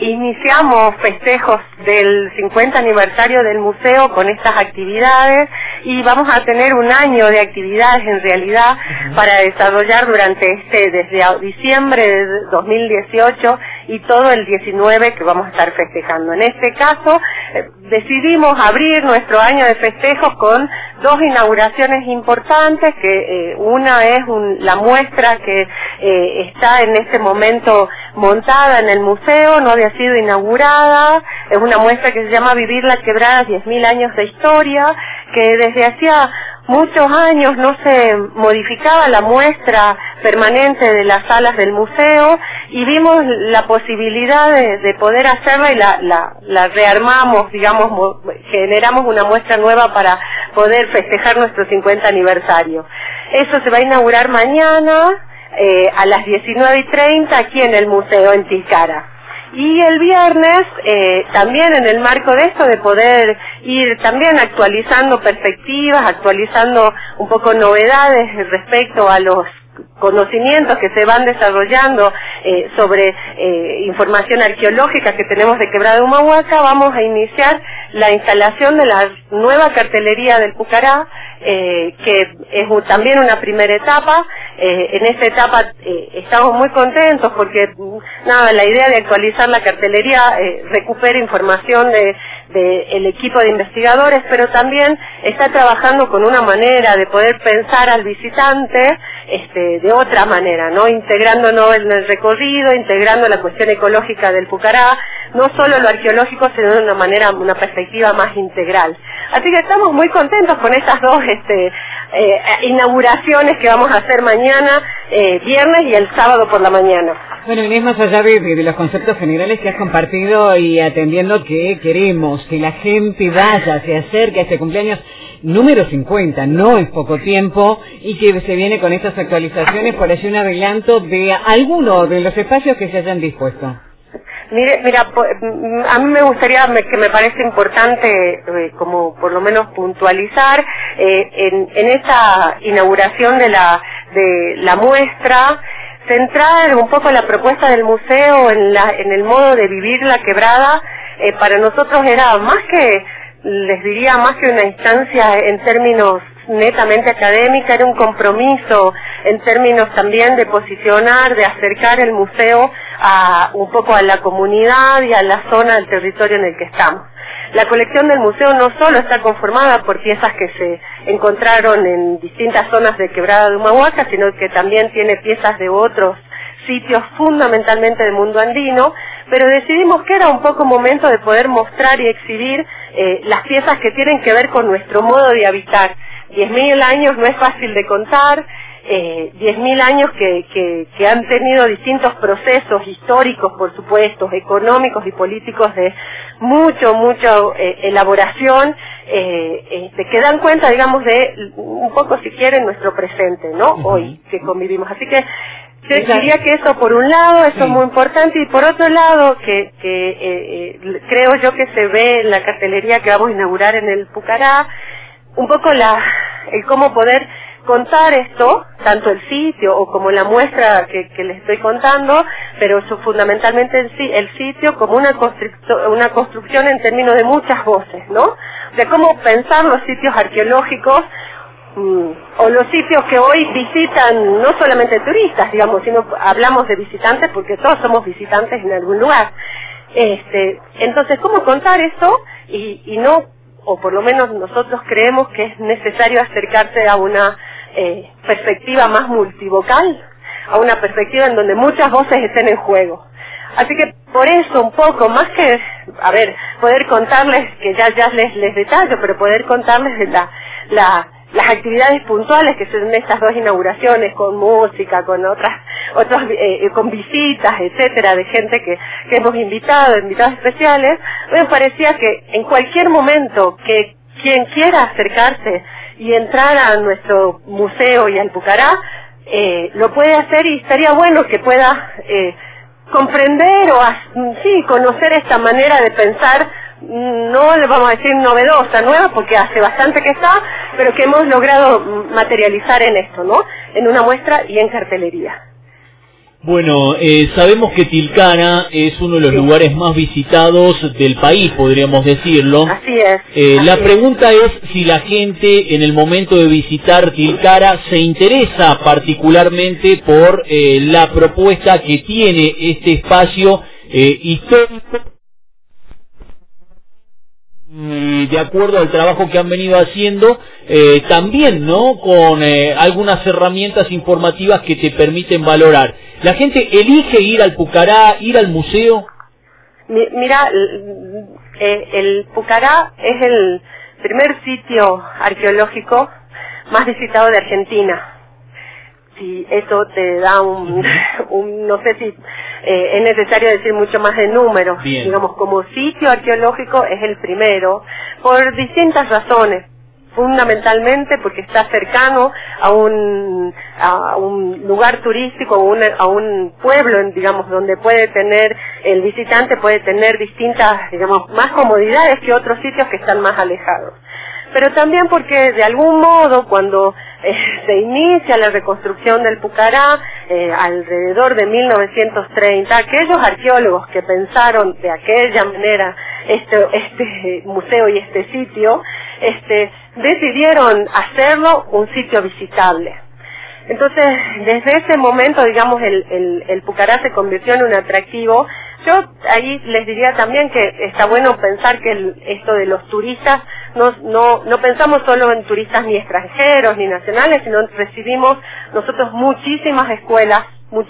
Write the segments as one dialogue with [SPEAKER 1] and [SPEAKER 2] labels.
[SPEAKER 1] iniciamos festejos del 50 aniversario del museo con estas actividades y vamos a tener un año de actividades en realidad para desarrollar desde diciembre de 2018 y todo el 19 que vamos a estar festejando. En este caso decidimos abrir nuestro año de festejos con dos inauguraciones importantes, que una es la muestra que está en este momento montada en el museo, no había sido inaugurada, es una muestra que se llama Vivir la Quebrada, 10.000 años de historia, que desde hacía muchos años no se modificaba la muestra permanente de las salas del museo y vimos la posibilidad de poder hacerla y la rearmamos, digamos, generamos una muestra nueva para poder festejar nuestro 50 aniversario. Eso se va a inaugurar mañana a las 19:30 aquí en el museo en Tilcara. Y el viernes, también en el marco de esto, de poder ir también actualizando perspectivas, actualizando un poco novedades respecto a los conocimientos que se van desarrollando sobre información arqueológica que tenemos de Quebrada Humahuaca, vamos a iniciar la instalación de la nueva cartelería del Pucará, que es también una primera etapa. En esta etapa estamos muy contentos porque la idea de actualizar la cartelería recupera información del equipo de investigadores, pero también está trabajando con una manera de poder pensar al visitante de otra manera, ¿no? Integrándonos en el recorrido, integrando la cuestión ecológica del Pucará, no solo lo arqueológico, sino de una perspectiva más integral. Así que estamos muy contentos con estas dos inauguraciones que vamos a hacer mañana, viernes y el sábado por la mañana.
[SPEAKER 2] Bueno, Inés, más allá de los conceptos generales que has compartido y atendiendo que queremos que la gente vaya, se acerque a este cumpleaños número 50, no es poco tiempo, y que se viene con estas actualizaciones, por allí un adelanto de alguno de los espacios que se hayan dispuesto.
[SPEAKER 1] Mira, a mí me gustaría, que me parece importante, como por lo menos puntualizar, en esta inauguración de la muestra, centrar un poco la propuesta del museo en el modo de vivir la quebrada. Para nosotros era más que una instancia en términos netamente académica, era un compromiso en términos también de posicionar, de acercar el museo un poco a la comunidad y a la zona del territorio en el que estamos. La colección del museo no solo está conformada por piezas que se encontraron en distintas zonas de Quebrada de Humahuaca, sino que también tiene piezas de otros sitios fundamentalmente del mundo andino, pero decidimos que era un poco momento de poder mostrar y exhibir las piezas que tienen que ver con nuestro modo de habitar. 10.000 años no es fácil de contar, 10.000 años que han tenido distintos procesos históricos, por supuesto, económicos y políticos de mucha elaboración, que dan cuenta, digamos, de un poco, si quieren, nuestro presente, ¿no? Hoy que convivimos. Así que yo diría que eso por un lado, eso es muy importante, y por otro lado, creo yo que se ve en la cartelería que vamos a inaugurar en el Pucará, un poco el cómo poder contar esto, tanto el sitio o como la muestra que les estoy contando, pero fundamentalmente el sitio como una construcción en términos de muchas voces, ¿no? De cómo pensar los sitios arqueológicos, o los sitios que hoy visitan no solamente turistas, digamos, sino hablamos de visitantes porque todos somos visitantes en algún lugar. Entonces, ¿cómo contar esto? Y no, o por lo menos nosotros creemos que es necesario acercarse a una perspectiva más multivocal, a una perspectiva en donde muchas voces estén en juego. Así que por eso un poco, más que, poder contarles, que ya les detallo, pero poder contarles de las actividades puntuales que son estas dos inauguraciones, con música, con con visitas, etcétera, de gente que hemos invitados especiales. Me parecía que en cualquier momento que quien quiera acercarse y entrar a nuestro museo y al Pucará, lo puede hacer, y estaría bueno que pueda comprender conocer esta manera de pensar, no le vamos a decir novedosa, nueva, porque hace bastante que está, pero que hemos logrado materializar en esto, ¿no? En una muestra y en cartelería.
[SPEAKER 3] Bueno, sabemos que Tilcara es uno de los lugares más visitados del país, podríamos decirlo.
[SPEAKER 1] Así es.
[SPEAKER 3] La pregunta es si la gente en el momento de visitar Tilcara se interesa particularmente por la propuesta que tiene este espacio histórico, de acuerdo al trabajo que han venido haciendo, también, ¿no?, con algunas herramientas informativas que te permiten valorar. ¿La gente elige ir al Pucará, ir al museo?
[SPEAKER 1] Mira, el Pucará es el primer sitio arqueológico más visitado de Argentina. Si eso te da no sé si es necesario decir mucho más de números.
[SPEAKER 3] Bien.
[SPEAKER 1] Digamos, como sitio arqueológico es el primero, por distintas razones. Fundamentalmente porque está cercano a un lugar turístico, a un pueblo, digamos, donde el visitante puede tener distintas, digamos, más comodidades que otros sitios que están más alejados. Pero también porque de algún modo cuando se inicia la reconstrucción del Pucará, alrededor de 1930, aquellos arqueólogos que pensaron de aquella manera este museo y este sitio, decidieron hacerlo un sitio visitable. Entonces, desde ese momento, digamos, el Pucará se convirtió en un atractivo. Yo ahí les diría también que está bueno pensar que esto de los turistas, no pensamos solo en turistas ni extranjeros ni nacionales, sino recibimos nosotros muchísimas escuelas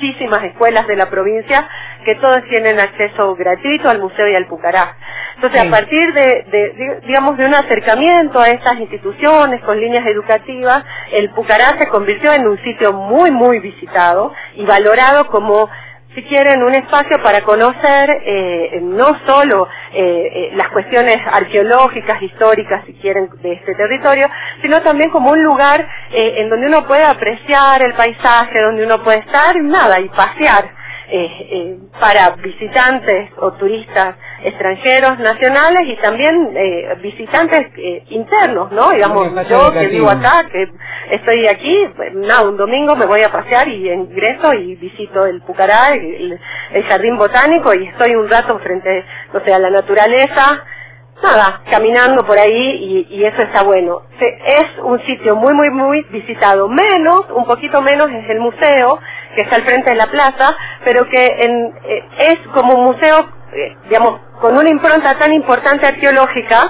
[SPEAKER 1] de la provincia que todos tienen acceso gratuito al museo y al Pucará. Entonces, sí, a partir digamos, de un acercamiento a estas instituciones con líneas educativas, el Pucará se convirtió en un sitio muy, muy visitado y valorado como, si quieren, un espacio para conocer no solo las cuestiones arqueológicas, históricas, si quieren, de este territorio, sino también como un lugar en donde uno puede apreciar el paisaje, donde uno puede estar y pasear para visitantes o turistas extranjeros, nacionales y también visitantes internos, ¿no? Digamos, yo que vivo acá, que estoy aquí, un domingo me voy a pasear y ingreso y visito el Pucará, el jardín botánico, y estoy un rato frente, a la naturaleza, caminando por ahí, y eso está bueno. Es un sitio muy, muy, muy visitado. Un poquito menos es el museo, que está al frente de la plaza, pero que es como un museo, digamos, con una impronta tan importante arqueológica,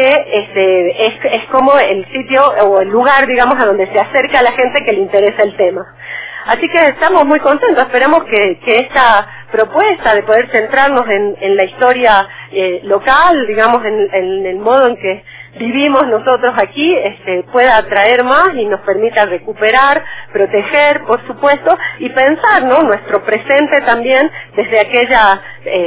[SPEAKER 1] que es como el sitio o el lugar, digamos, a donde se acerca a la gente que le interesa el tema. Así que estamos muy contentos, esperamos que esta propuesta de poder centrarnos en la historia local, digamos, en el modo en que vivimos nosotros aquí, pueda atraer más y nos permita recuperar, proteger, por supuesto, y pensar, ¿no?, nuestro presente también desde aquellas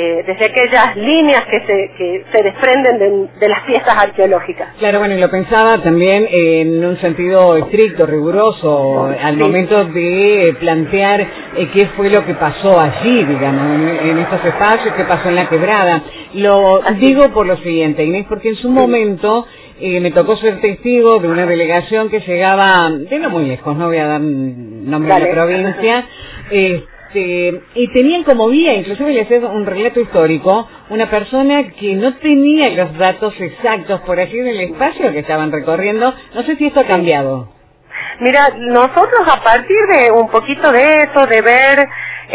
[SPEAKER 1] líneas que se desprenden de las piezas arqueológicas.
[SPEAKER 2] Claro, bueno, y lo pensaba también en un sentido estricto, riguroso, al momento de plantear qué fue lo que pasó allí, digamos, en estos espacios, qué pasó en la quebrada. Lo digo por lo siguiente, Inés, porque en su momento me tocó ser testigo de una delegación que llegaba de no muy lejos, no voy a dar nombre de la provincia, y tenían como guía, inclusive le hacía un relato histórico, una persona que no tenía los datos exactos por allí del espacio que estaban recorriendo. No sé si esto ha cambiado.
[SPEAKER 1] Mira, nosotros a partir de un poquito de eso, de ver,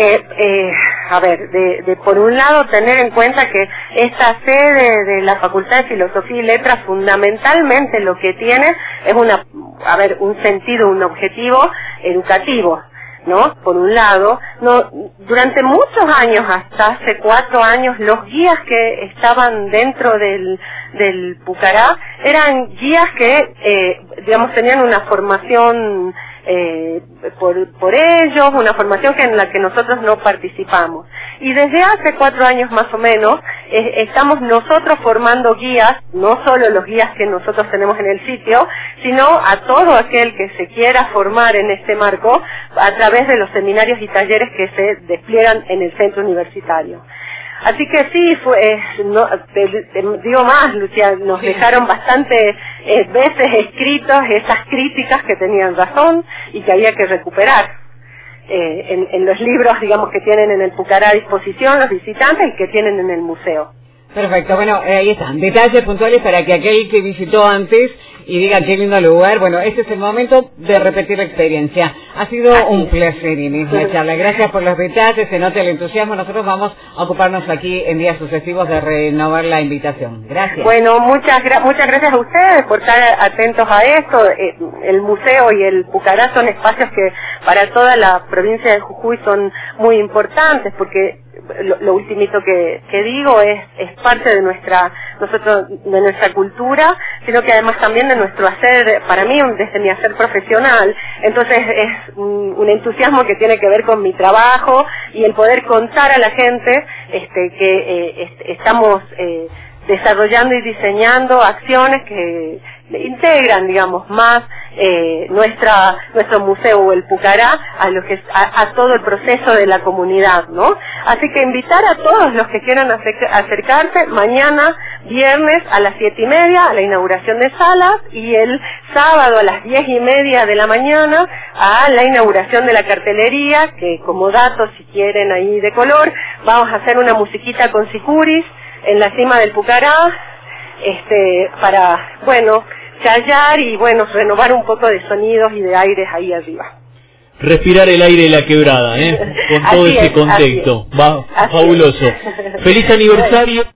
[SPEAKER 1] de por un lado tener en cuenta que esta sede de la Facultad de Filosofía y Letras fundamentalmente lo que tiene es un sentido, un objetivo educativo, ¿no? Por un lado, durante muchos años, hasta hace 4 años, los guías que estaban dentro del Pucará eran guías que, digamos, tenían una formación por ellos, una formación en la que nosotros no participamos. Y desde hace 4 años más o menos, estamos nosotros formando guías, no solo los guías que nosotros tenemos en el sitio, sino a todo aquel que se quiera formar en este marco a través de los seminarios y talleres que se despliegan en el centro universitario. Así que sí, te digo más, Lucía, nos dejaron bastantes veces escritos esas críticas que tenían razón y que había que recuperar. en los libros, digamos, que tienen en el Pucará a disposición los visitantes y que tienen en el museo.
[SPEAKER 2] Perfecto, bueno, ahí están, detalles puntuales para que aquel que visitó antes y diga qué lindo lugar, bueno, este es el momento de repetir la experiencia. Ha sido un placer, Inés, la charla. Gracias por los detalles, se nota el entusiasmo. Nosotros vamos a ocuparnos aquí en días sucesivos de renovar la invitación. Gracias.
[SPEAKER 1] Bueno, muchas gracias a ustedes por estar atentos a esto. El museo y el Pucará son espacios que para toda la provincia de Jujuy son muy importantes, porque lo ultimito que digo es parte de nuestra cultura, sino que además también de nuestro hacer, para mí desde mi hacer profesional. Entonces es un entusiasmo que tiene que ver con mi trabajo y el poder contar a la gente que estamos desarrollando y diseñando acciones que integran, digamos, más nuestro museo, el Pucará, a todo el proceso de la comunidad, ¿no? Así que invitar a todos los que quieran acercarse mañana, viernes a las 7:30 a la inauguración de salas, y el sábado a las 10:30 de la mañana a la inauguración de la cartelería, que como datos, si quieren ahí de color, vamos a hacer una musiquita con sicuris en la cima del Pucará, para, bueno, callar y, bueno, renovar un poco de sonidos y de aires ahí arriba.
[SPEAKER 3] Respirar el aire de la quebrada, con todo ese contexto. Fabuloso. Feliz aniversario.